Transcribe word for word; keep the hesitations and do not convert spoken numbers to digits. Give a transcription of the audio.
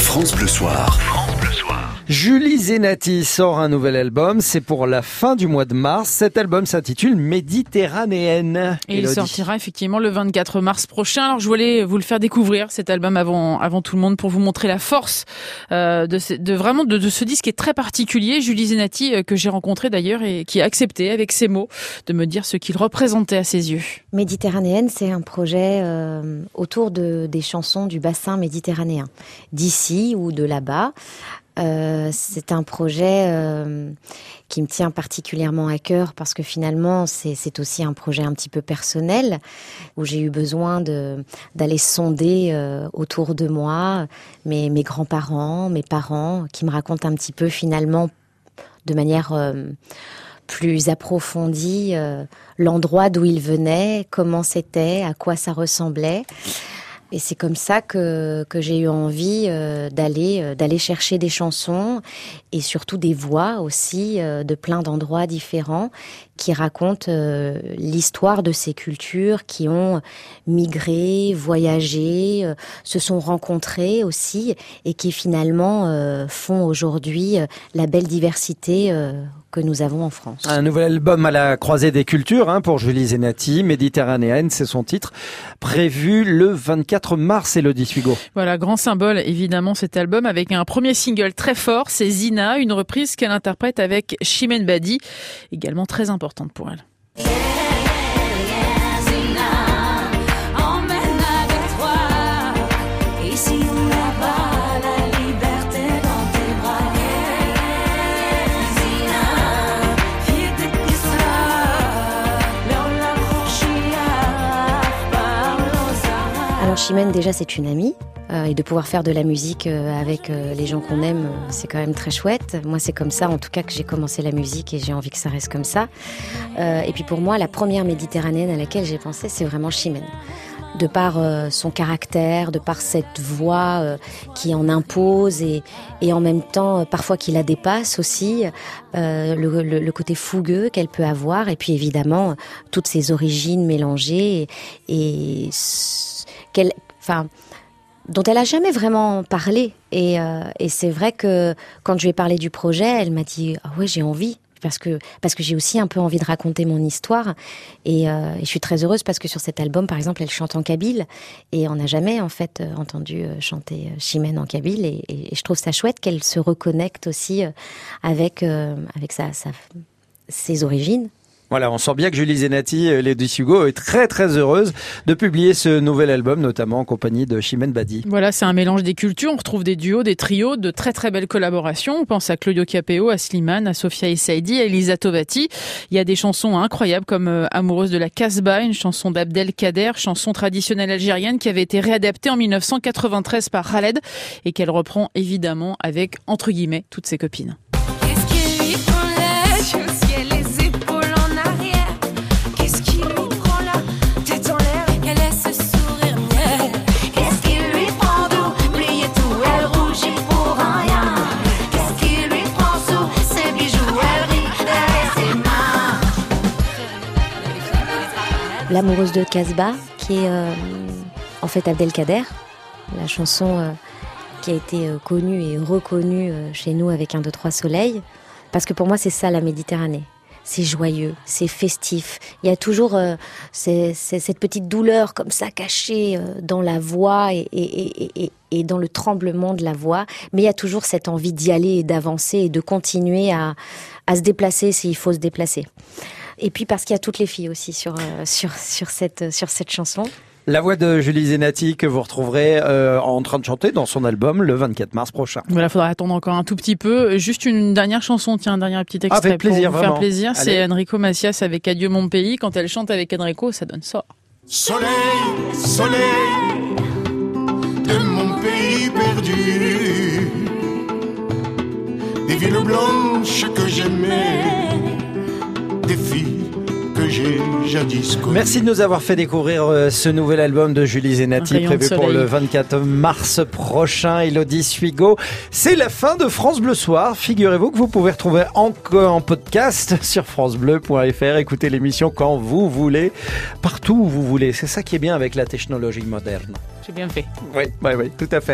France Bleu Soir. France Bleu Soir. Julie Zenati sort un nouvel album, c'est pour la fin du mois de mars. Cet album s'intitule Méditerranéenne. Et il sortira effectivement le vingt-quatre mars prochain. Alors je voulais vous le faire découvrir, cet album, avant avant tout le monde, pour vous montrer la force euh, de, ce, de vraiment de, de ce disque qui est très particulier. Julie Zenati, euh, que j'ai rencontré d'ailleurs et qui a accepté avec ses mots de me dire ce qu'il représentait à ses yeux. Méditerranéenne, c'est un projet euh, autour de, des chansons du bassin méditerranéen, d'ici ou de là-bas. Euh, c'est un projet euh, qui me tient particulièrement à cœur parce que finalement c'est, c'est aussi un projet un petit peu personnel où j'ai eu besoin de, d'aller sonder euh, autour de moi mes, mes grands-parents, mes parents qui me racontent un petit peu finalement de manière euh, plus approfondie euh, l'endroit d'où ils venaient, comment c'était, à quoi ça ressemblait. Et c'est comme ça que que j'ai eu envie euh, d'aller euh, d'aller chercher des chansons et surtout des voix aussi euh, de plein d'endroits différents qui racontent euh, l'histoire de ces cultures qui ont migré, voyagé, euh, se sont rencontrées aussi et qui finalement euh, font aujourd'hui euh, la belle diversité euh, que nous avons en France. Un nouvel album à la croisée des cultures hein, pour Julie Zenati, Méditerranéenne, c'est son titre, prévu le vingt-quatre mars, Élodie Suigo. Voilà, grand symbole évidemment cet album avec un premier single très fort, c'est Zina, une reprise qu'elle interprète avec Chimène Badi, également très importante pour elle. Alors Chimène, déjà c'est une amie euh, et de pouvoir faire de la musique euh, avec euh, les gens qu'on aime, euh, c'est quand même très chouette. Moi c'est comme ça en tout cas que j'ai commencé la musique et j'ai envie que ça reste comme ça. Euh, et puis pour moi la première méditerranéenne à laquelle j'ai pensé c'est vraiment Chimène. De par euh, son caractère, de par cette voix euh, qui en impose et, et en même temps euh, parfois qui la dépasse aussi, euh, le, le, le côté fougueux qu'elle peut avoir et puis évidemment toutes ses origines mélangées et, et qu'elle, enfin, dont elle a jamais vraiment parlé. Et, euh, et c'est vrai que quand je lui ai parlé du projet, elle m'a dit ah ouais j'ai envie. Parce que, parce que j'ai aussi un peu envie de raconter mon histoire et, euh, et je suis très heureuse parce que sur cet album, par exemple, elle chante en kabyle et on n'a jamais en fait entendu chanter Chimène en kabyle et, et, et je trouve ça chouette qu'elle se reconnecte aussi avec, euh, avec sa, sa, ses origines. Voilà, on sent bien que Julie Zenati, Élodie Suigo, est très très heureuse de publier ce nouvel album, notamment en compagnie de Chimène Badi. Voilà, c'est un mélange des cultures, on retrouve des duos, des trios, de très très belles collaborations. On pense à Claudio Capéo, à Slimane, à Sofia Essaidi, à Elisa Tovati. Il y a des chansons incroyables comme euh, Amoureuse de la Casbah, une chanson d'Abdelkader, chanson traditionnelle algérienne qui avait été réadaptée en dix-neuf cent quatre-vingt-treize par Khaled et qu'elle reprend évidemment avec, entre guillemets, toutes ses copines. L'amoureuse de Casbah, qui est euh, en fait Abdelkader, la chanson euh, qui a été euh, connue et reconnue euh, chez nous avec un, deux, trois soleils. Parce que pour moi, c'est ça la Méditerranée. C'est joyeux, c'est festif. Il y a toujours euh, c'est, c'est cette petite douleur comme ça cachée euh, dans la voix et, et, et, et, et dans le tremblement de la voix. Mais il y a toujours cette envie d'y aller et d'avancer et de continuer à, à se déplacer s'il faut se déplacer. Et puis parce qu'il y a toutes les filles aussi sur euh, sur sur cette sur cette chanson. La voix de Julie Zenati que vous retrouverez euh, en train de chanter dans son album le vingt-quatre mars prochain. Voilà, faudra attendre encore un tout petit peu. Juste une dernière chanson, tiens, un dernier petit extrait ah, fait plaisir, pour vous vraiment. faire plaisir. Allez. C'est Enrico Macias avec Adieu mon pays. Quand elle chante avec Enrico, ça donne ça. Soleil, soleil de mon pays perdu, des villes blanches que j'aimais, des filles que j'ai jadis connues. Merci de nous avoir fait découvrir euh, ce nouvel album de Julie Zenati prévu pour le vingt-quatre mars prochain. Élodie Suigo, c'est la fin de France Bleu Soir. Figurez-vous que vous pouvez retrouver en, en podcast sur francebleu point fr. Écoutez l'émission quand vous voulez, partout où vous voulez. C'est ça qui est bien avec la technologie moderne. J'ai bien fait. Oui, oui, oui, tout à fait.